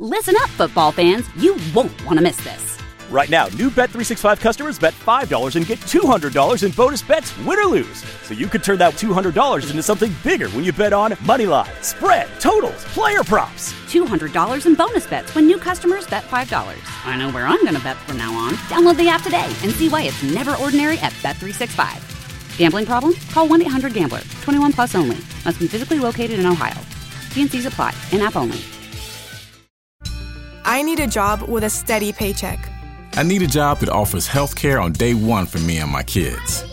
Listen up, football fans. You won't want to miss this. Right now, new Bet365 customers bet $5 and get $200 in bonus bets, win or lose. So you could turn that $200 into something bigger when you bet on moneyline, spread, totals, player props. $200 in bonus bets when new customers bet $5. I know where I'm going to bet from now on. Download the app today and see why it's never ordinary at Bet365. Gambling problem? Call 1-800-GAMBLER. 21 plus only. Must be physically located in Ohio. T&Cs apply. In-app only. I need a job with a steady paycheck. I need a job that offers health care on day one for me and my kids.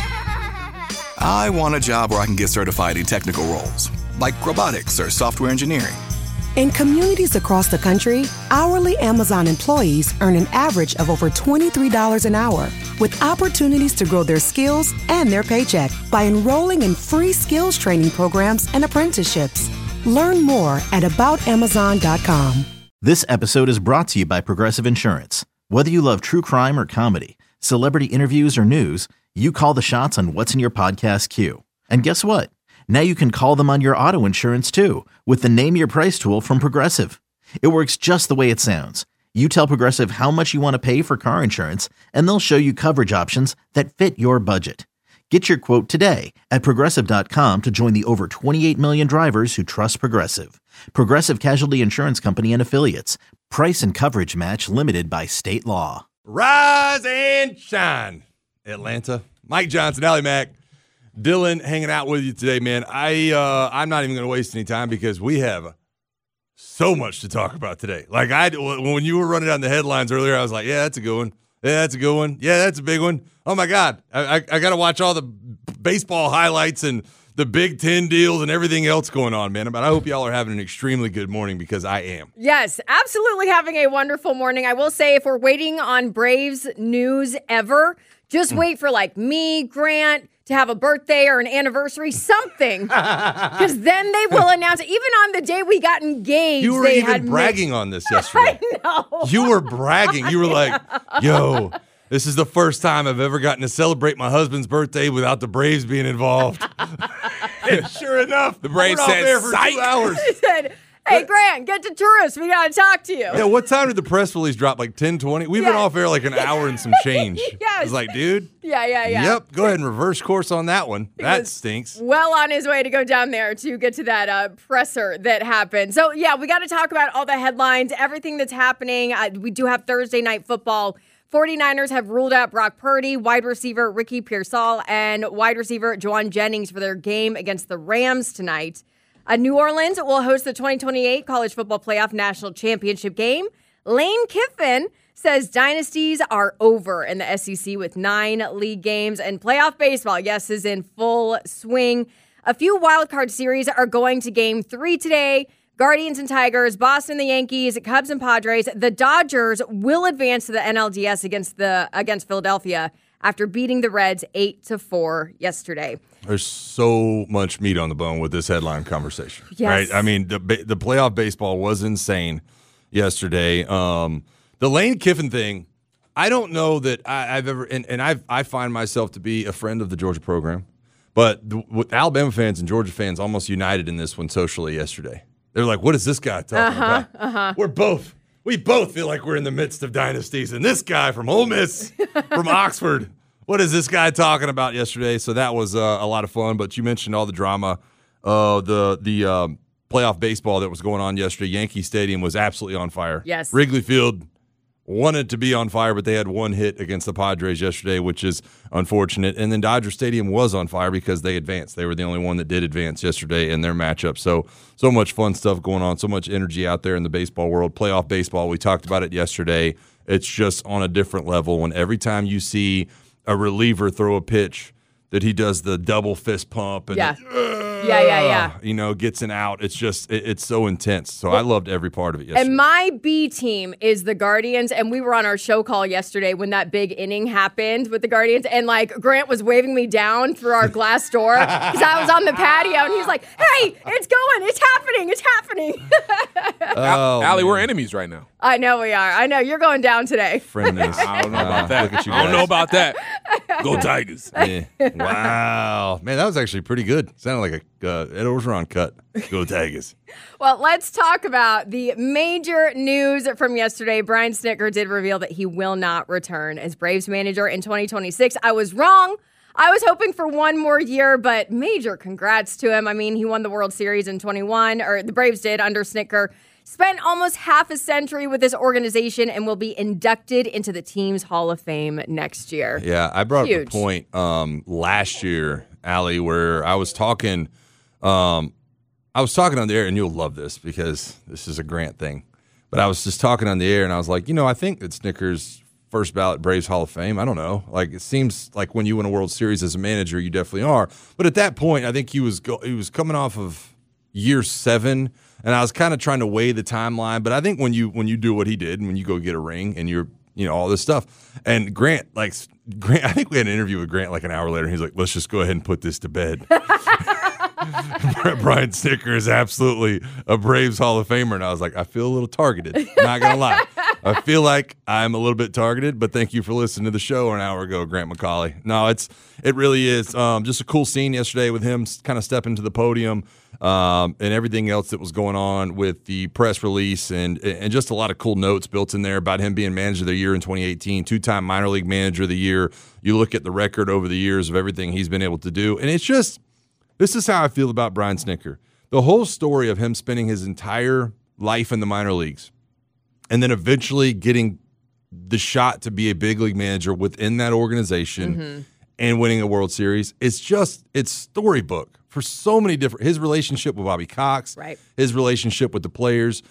I want a job where I can get certified in technical roles, like robotics or software engineering. In communities across the country, hourly Amazon employees earn an average of over $23 an hour, with opportunities to grow their skills and their paycheck by enrolling in free skills training programs and apprenticeships. Learn more at aboutamazon.com. This episode is brought to you by Progressive Insurance. Whether you love true crime or comedy, celebrity interviews or news, you call the shots on what's in your podcast queue. And guess what? Now you can call them on your auto insurance too with the Name Your Price tool from Progressive. It works just the way it sounds. You tell Progressive how much you want to pay for car insurance, and they'll show you coverage options that fit your budget. Get your quote today at Progressive.com to join the over 28 million drivers who trust Progressive. Progressive Casualty Insurance Company and Affiliates. Price and coverage match limited by state law. Rise and shine, Atlanta. Mike Johnson, Allie Mack, Dylan hanging out with you today, man. I'm not even going to waste any time because we have so much to talk about today. Like when you were running down the headlines earlier, I was like, yeah, that's a good one. Yeah, that's a good one. Yeah, that's a big one. Oh, my God. I got to watch all the baseball highlights and the Big Ten deals and everything else going on, man. But I hope y'all are having an extremely good morning because I am. Yes, absolutely having a wonderful morning. I will say if we're waiting on Braves news ever, just wait for like me, Grant, to have a birthday or an anniversary, something. Because then they will announce it. Even on the day we got engaged, you were even bragging on this yesterday. I know. You were bragging. You were like, yo, this is the first time I've ever gotten to celebrate my husband's birthday without the Braves being involved. And sure enough, the Braves said, there for 2 hours. He said, hey, Grant, get to tourists. We got to talk to you. Yeah, what time did the press release drop? Like 10:20? We've been off air like an hour and some change. Yes. I was like, dude. Yeah. Yep, go ahead and reverse course on that one. That stinks. Well on his way to go down there to get to that presser that happened. So, yeah, we got to talk about all the headlines, everything that's happening. We do have Thursday Night Football. 49ers have ruled out Brock Purdy, wide receiver Ricky Pearsall, and wide receiver Juwan Jennings for their game against the Rams tonight. New Orleans will host the 2028 College Football Playoff National Championship game. Lane Kiffin says dynasties are over in the SEC with 9 league games, and playoff baseball, yes, is in full swing. A few wildcard series are going to game 3 today. Guardians and Tigers, Boston, the Yankees, Cubs and Padres. The Dodgers will advance to the NLDS against Philadelphia after beating the Reds 8-4 yesterday. There's so much meat on the bone with this headline conversation, yes. Right? I mean, the playoff baseball was insane yesterday. The Lane Kiffin thing, I don't know that I've ever, and I find myself to be a friend of the Georgia program, but Alabama fans and Georgia fans almost united in this one socially yesterday. They're like, what is this guy talking about? We both feel like we're in the midst of dynasties, and this guy from Ole Miss, from Oxford, what is this guy talking about yesterday? So that was a lot of fun. But you mentioned all the drama, the playoff baseball that was going on yesterday. Yankee Stadium was absolutely on fire. Yes. Wrigley Field wanted to be on fire, but they had one hit against the Padres yesterday, which is unfortunate. And then Dodger Stadium was on fire because they advanced. They were the only one that did advance yesterday in their matchup. So much fun stuff going on, so much energy out there in the baseball world. Playoff baseball, we talked about it yesterday. It's just on a different level when every time you see a reliever throw a pitch that he does the double fist pump and gets an out. It's just it's so intense. So I loved every part of it yesterday. And my B team is the Guardians, and we were on our show call yesterday when that big inning happened with the Guardians, and like Grant was waving me down through our glass door because I was on the patio, and he's like, "Hey, it's going, it's happening." Allie, we're enemies right now. I know we are. I know you're going down today. Frenemies. I don't know about that. Look at you I don't know about that. Go Tigers. Yeah. Wow. Man, that was actually pretty good. Sounded like a Ed Orgeron cut. Go Tigers. Well, let's talk about the major news from yesterday. Brian Snitker did reveal that he will not return as Braves manager in 2026. I was wrong. I was hoping for one more year, but major congrats to him. I mean, he won the World Series in 21, or the Braves did under Snitker. Spent almost half a century with this organization and will be inducted into the team's Hall of Fame next year. Yeah, I brought up a point last year, Allie, where I was talking on the air, and you'll love this because this is a Grant thing. But I was just talking on the air, and I was like, I think that Snitker's first ballot Braves Hall of Fame. I don't know. Like, it seems like when you win a World Series as a manager, you definitely are. But at that point, I think he was coming off of year 7, and I was kind of trying to weigh the timeline. But I think when you do what he did, and when you go get a ring, and you're all this stuff, and Grant, I think we had an interview with Grant like an hour later, and he's like, let's just go ahead and put this to bed. Brian Snitker is absolutely a Braves Hall of Famer, and I was like, I feel a little targeted. Not gonna lie, I feel like I'm a little bit targeted. But thank you for listening to the show an hour ago, Grant McCauley. No, it really is just a cool scene yesterday with him kind of stepping to the podium and everything else that was going on with the press release and just a lot of cool notes built in there about him being manager of the year in 2018, 2-time minor league manager of the year. You look at the record over the years of everything he's been able to do, and it's just. This is how I feel about Brian Snitker. The whole story of him spending his entire life in the minor leagues and then eventually getting the shot to be a big league manager within that organization and winning a World Series, it's storybook for so many different – his relationship with Bobby Cox, right. His relationship with the players.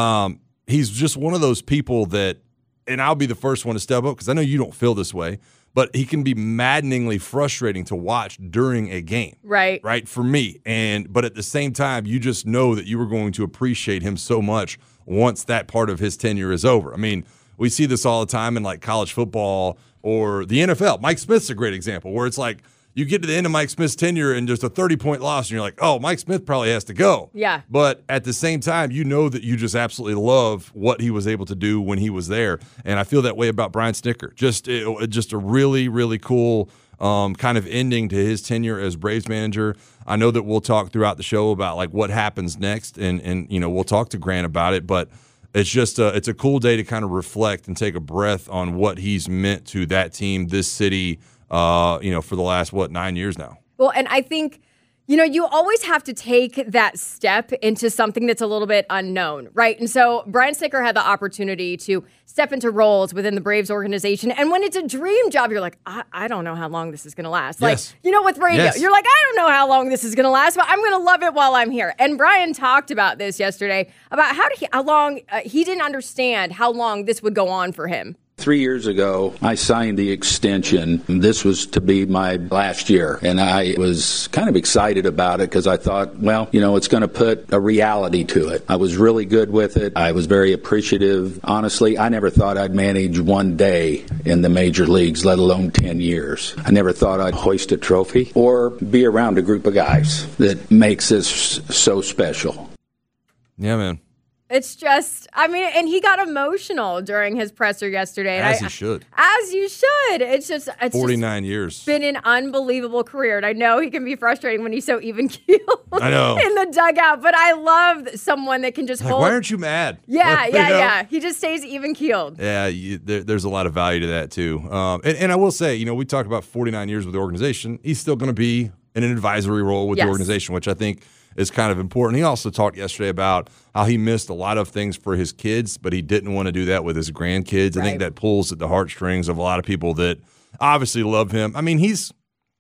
He's just one of those people that – and I'll be the first one to step up because I know you don't feel this way – but he can be maddeningly frustrating to watch during a game. Right. Right, for me. But at the same time, you just know that you are going to appreciate him so much once that part of his tenure is over. I mean, we see this all the time in like college football or the NFL. Mike Smith's a great example where it's like you get to the end of Mike Smith's tenure and just a 30-point loss and you're like, oh, Mike Smith probably has to go. Yeah. But at the same time, you know that you just absolutely love what he was able to do when he was there. And I feel that way about Brian Snitker. Just a really, really cool kind of ending to his tenure as Braves manager. I know that we'll talk throughout the show about like what happens next and we'll talk to Grant about it, but it's just it's a cool day to kind of reflect and take a breath on what he's meant to that team, this city, for the last, 9 years now. Well, and I think, you always have to take that step into something that's a little bit unknown, right? And so Brian Snitker had the opportunity to step into roles within the Braves organization. And when it's a dream job, you're like, I don't know how long this is going to last. Yes. Like, with radio, You're like, I don't know how long this is going to last, but I'm going to love it while I'm here. And Brian talked about this yesterday, about how long he didn't understand how long this would go on for him. 3 years ago, I signed the extension. This was to be my last year, and I was kind of excited about it because I thought, it's going to put a reality to it. I was really good with it. I was very appreciative. Honestly, I never thought I'd manage one day in the major leagues, let alone 10 years. I never thought I'd hoist a trophy or be around a group of guys that makes this so special. Yeah, man. It's just, and he got emotional during his presser yesterday. As he should. As you should. It's 49 years. Been an unbelievable career. And I know he can be frustrating when he's so even-keeled I know. in the dugout. But I love someone that can just hold. Why aren't you mad? Yeah. He just stays even-keeled. Yeah, there's a lot of value to that, too. And I will say, we talk about 49 years with the organization. He's still going to be in an advisory role with the organization, which I think is kind of important. He also talked yesterday about how he missed a lot of things for his kids, but he didn't want to do that with his grandkids. Right. I think that pulls at the heartstrings of a lot of people that obviously love him. I mean, he's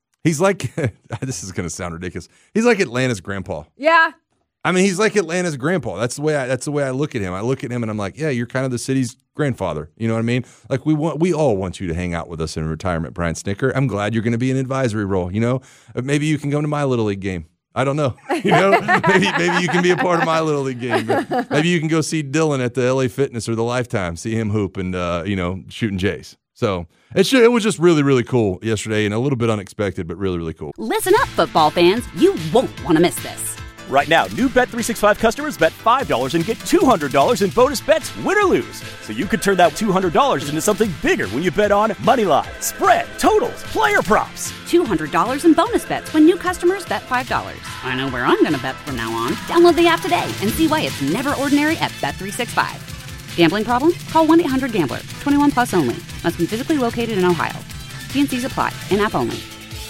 like, this is going to sound ridiculous. He's like Atlanta's grandpa. Yeah. I mean, he's like Atlanta's grandpa. That's the way I look at him. I look at him and I'm like, yeah, you're kind of the city's grandfather. You know what I mean? Like we all want you to hang out with us in retirement, Brian Snitker. I'm glad you're going to be in an advisory role. Maybe you can go to my Little League game. I don't know. Maybe you can be a part of my Little League game. Maybe you can go see Dylan at the LA Fitness or the Lifetime, see him hoop and shooting Jays. So it was just really, really cool yesterday and a little bit unexpected, but really, really cool. Listen up, football fans. You won't want to miss this. Right now, new Bet365 customers bet $5 and get $200 in bonus bets, win or lose. So you could turn that $200 into something bigger when you bet on Moneyline, spread, totals, player props. $200 in bonus bets when new customers bet $5. I know where I'm going to bet from now on. Download the app today and see why it's never ordinary at Bet365. Gambling problem? Call 1-800-GAMBLER. 21 plus only. Must be physically located in Ohio. T&Cs apply. In-app only.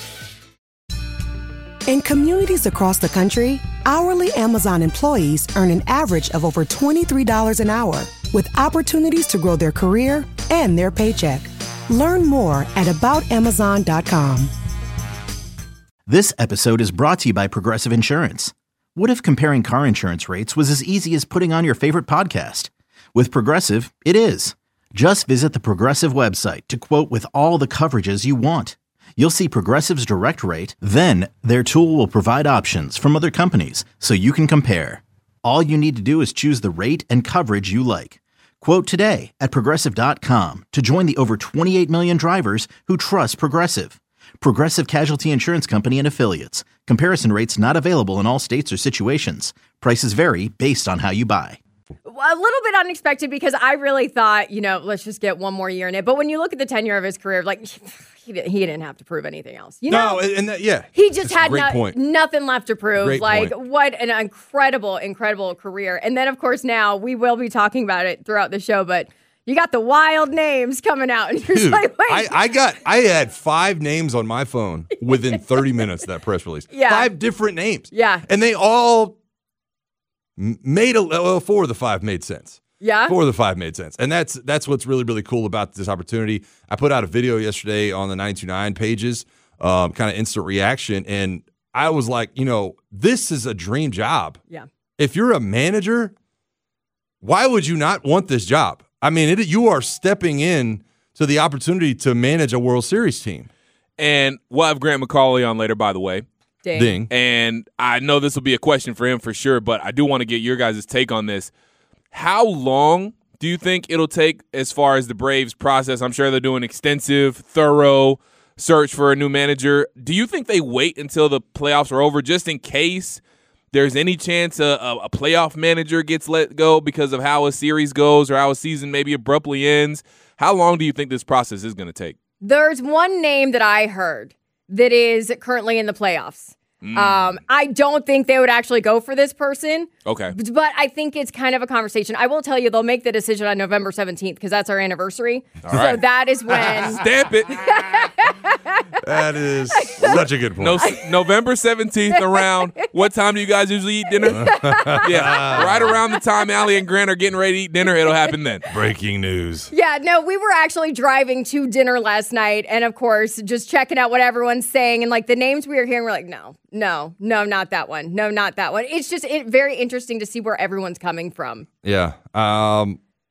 In communities across the country, hourly Amazon employees earn an average of over $23 an hour, with opportunities to grow their career and their paycheck. Learn more at aboutamazon.com. This episode is brought to you by Progressive Insurance. What if comparing car insurance rates was as easy as putting on your favorite podcast? With Progressive, it is. Just visit the Progressive website to quote with all the coverages you want. You'll see Progressive's direct rate, then their tool will provide options from other companies so you can compare. All you need to do is choose the rate and coverage you like. Quote today at Progressive.com to join the over 28 million drivers who trust Progressive. Progressive Casualty Insurance Company and Affiliates. Comparison rates not available in all states or situations. Prices vary based on how you buy. A little bit unexpected because I really thought, let's just get one more year in it. But when you look at the tenure of his career, like he didn't have to prove anything else. He just had nothing left to prove. Great point. What an incredible, incredible career. And then, of course, now we will be talking about it throughout the show, but you got the wild names coming out. And you're Dude, like, wait. I had 5 names on my phone within 30 minutes of that press release. Yeah. 5 different names. Yeah. And they all made 4 of the 5 made sense. Yeah. 4 of the 5 made sense. And that's what's really, really cool about this opportunity. I put out a video yesterday on the 929 pages, kind of instant reaction. And I was like, this is a dream job. Yeah. If you're a manager, why would you not want this job? I mean, you are stepping in to the opportunity to manage a World Series team. And we'll have Grant McCauley on later, by the way. Ding. And I know this will be a question for him for sure, but I do want to get your guys' take on this. How long do you think it'll take as far as the Braves process? I'm sure they're doing extensive, thorough search for a new manager. Do you think they wait until the playoffs are over just in case there's any chance a playoff manager gets let go because of how a series goes or how a season maybe abruptly ends? How long do you think this process is going to take? There's one name that I heard that is currently in the playoffs. I don't think they would actually go for this person. Okay. But I think it's kind of a conversation. I will tell you, they'll make the decision on November 17th because that's our anniversary. All right. So that is when. Stamp it. That is such a good point. November 17th around. What time do you guys usually eat dinner? Yeah. Right around the time Allie and Grant are getting ready to eat dinner, it'll happen then. Breaking news. Yeah, no, we were actually driving to dinner last night and, of course, just checking out what everyone's saying. And, the names we were hearing, we're like, no, not that one. No, not that one. It's just very interesting to see where everyone's coming from. Yeah. I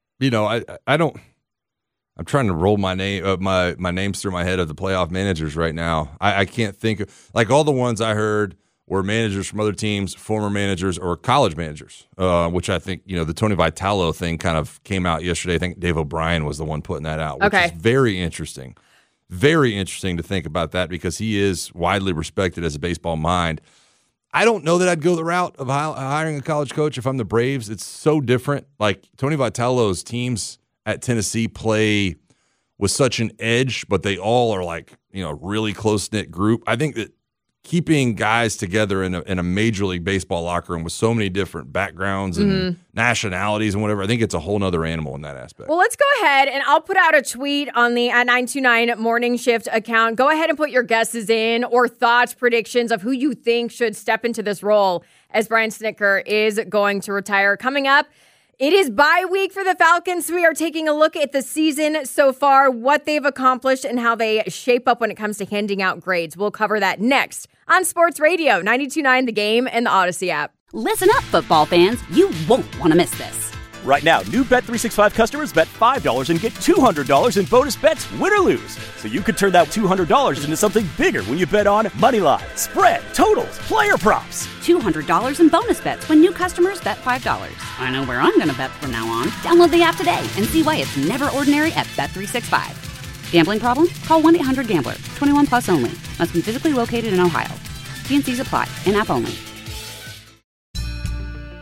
don't. I'm trying to roll my names through my head of the playoff managers right now. I can't think of all the ones I heard were managers from other teams, former managers, or college managers, which I think, the Tony Vitalo thing kind of came out yesterday. I think Dave O'Brien was the one putting that out, which is very interesting. Very interesting to think about that because he is widely respected as a baseball mind. I don't know that I'd go the route of hiring a college coach if I'm the Braves. It's so different. Tony Vitalo's teams at Tennessee play with such an edge, but they all are really close-knit group. I think that keeping guys together in a Major League Baseball locker room with so many different backgrounds and nationalities and whatever, I think it's a whole nother animal in that aspect. Well, let's go ahead, and I'll put out a tweet on the 929 Morning Shift account. Go ahead and put your guesses in or thoughts, predictions of who you think should step into this role as Brian Snitker is going to retire. Coming up, it is bye week for the Falcons. We are taking a look at the season so far, what they've accomplished, and how they shape up when it comes to handing out grades. We'll cover that next on Sports Radio 92.9 The Game and the Odyssey app. Listen up, football fans. You won't want to miss this. Right now, new Bet365 customers bet $5 and get $200 in bonus bets, win or lose. So you could turn that $200 into something bigger when you bet on Moneyline, spread, totals, player props. $200 in bonus bets when new customers bet $5. I know where I'm going to bet from now on. Download the app today and see why it's never ordinary at Bet365. Gambling problem? Call 1-800-GAMBLER. 21 plus only. Must be physically located in Ohio. T&Cs apply. In-app only.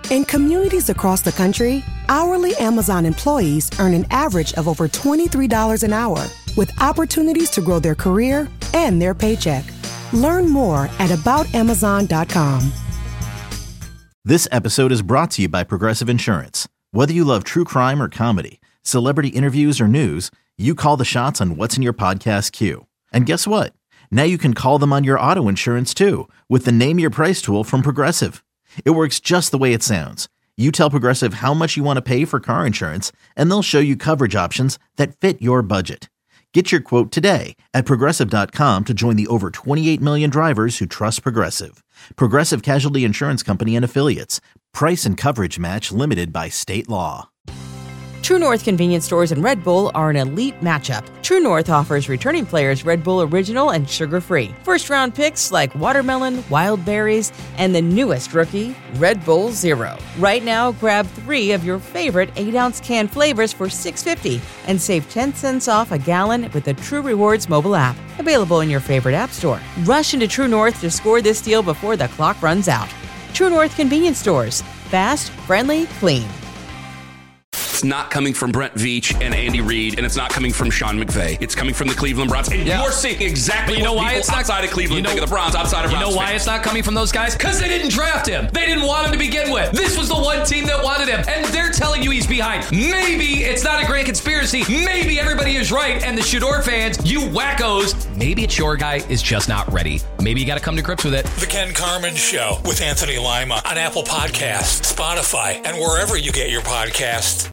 In communities across the country, hourly Amazon employees earn an average of over $23 an hour, with opportunities to grow their career and their paycheck. Learn more at aboutamazon.com. This episode is brought to you by Progressive Insurance. Whether you love true crime or comedy, celebrity interviews or news, you call the shots on what's in your podcast queue. And guess what? Now you can call them on your auto insurance too, with the Name Your Price tool from Progressive. It works just the way it sounds. You tell Progressive how much you want to pay for car insurance, and they'll show you coverage options that fit your budget. Get your quote today at Progressive.com to join the over 28 million drivers who trust Progressive. Progressive Casualty Insurance Company and Affiliates. Price and coverage match limited by state law. True North convenience stores and Red Bull are an elite matchup. True North offers returning players Red Bull Original and sugar-free. First-round picks like watermelon, wild berries, and the newest rookie, Red Bull Zero. Right now, grab 3 of your favorite 8-ounce can flavors for $6.50 and save 10 cents off a gallon with the True Rewards mobile app. Available in your favorite app store. Rush into True North to score this deal before the clock runs out. True North convenience stores. Fast, friendly, clean. It's not coming from Brent Veach and Andy Reid, and it's not coming from Sean McVay. It's coming from the Cleveland Browns. And you're seeing exactly what people outside of Cleveland think of the Browns, outside of Browns. You know why it's not coming from those guys? Because they didn't draft him. They didn't want him to begin with. This was the one team that wanted him, and they're telling you he's behind. Maybe it's not a great conspiracy. Maybe everybody is right, and the Shador fans, you wackos, maybe it's your guy is just not ready. Maybe you got to come to grips with it. The Ken Carman Show with Anthony Lima on Apple Podcasts, Spotify, and wherever you get your podcasts.